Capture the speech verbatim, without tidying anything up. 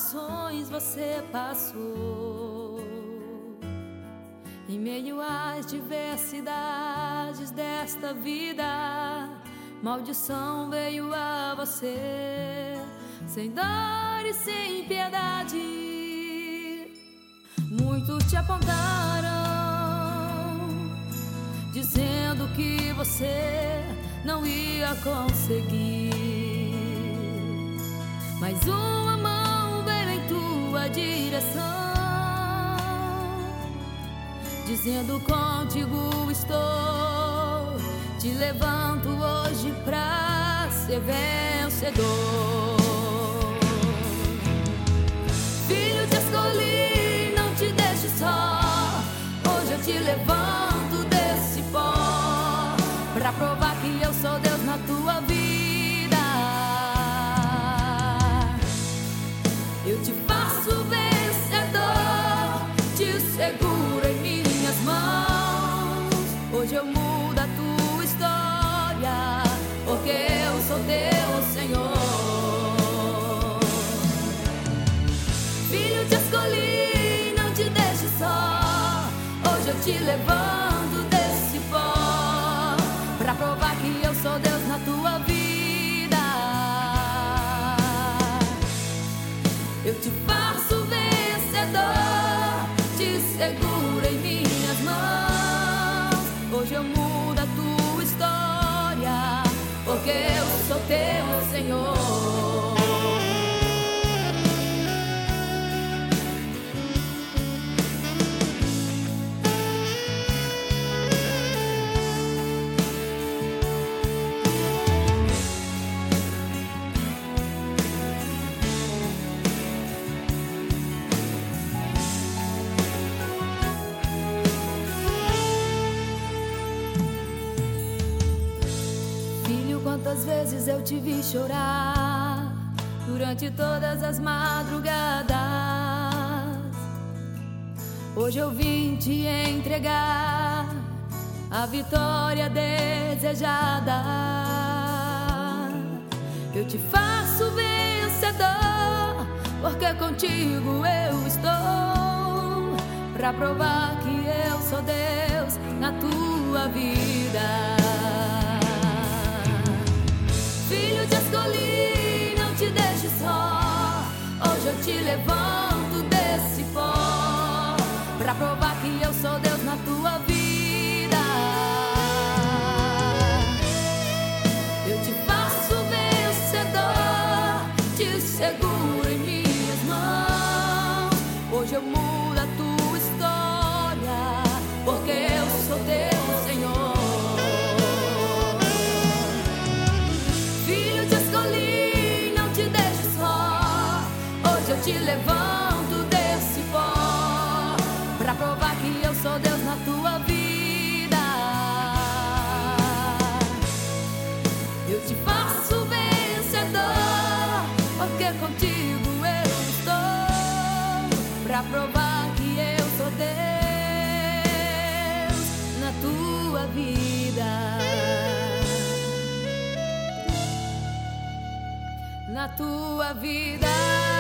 provações você passou, em meio às diversidades desta vida, maldição veio a você, sem dor e sem piedade. Muitos te apontaram, dizendo que você não ia conseguir, mas uma mão veio em tua direção, dizendo: contigo estou, te levanto hoje pra ser vencedor. Filho, te escolhi, não te deixe só, hoje eu te levanto desse pó, pra provar que eu sou Deus na tua vida. Eu te faço vencedor, te seguro em minhas mãos. Hoje eu mudo a tua história, porque eu sou teu Senhor. Filho, te escolhi, não te deixe só, hoje eu te levanto desse pó, pra provar que eu sou Deus na tua vida. Eu te faço vencedor, te seguro em minhas mãos. Hoje eu mudo a tua história, porque eu sou teu Senhor. Quantas vezes eu te vi chorar durante todas as madrugadas, hoje eu vim te entregar a vitória desejada. Eu te faço vencedor, porque contigo eu estou, pra provar que eu sou Deus na tua vida. Filho, te escolhi, não te deixe só, hoje eu te levanto desse pó, pra provar que eu sou Deus na tua vida. Eu te faço vencedor, te seguro em minhas mãos. Hoje eu mudo a tua história, porque eu sou teu Senhor. Eu te levanto desse pó, pra provar que eu sou Deus na tua vida. Eu te faço vencedor, porque contigo eu estou, pra provar que eu sou Deus na tua vida. Na tua vida.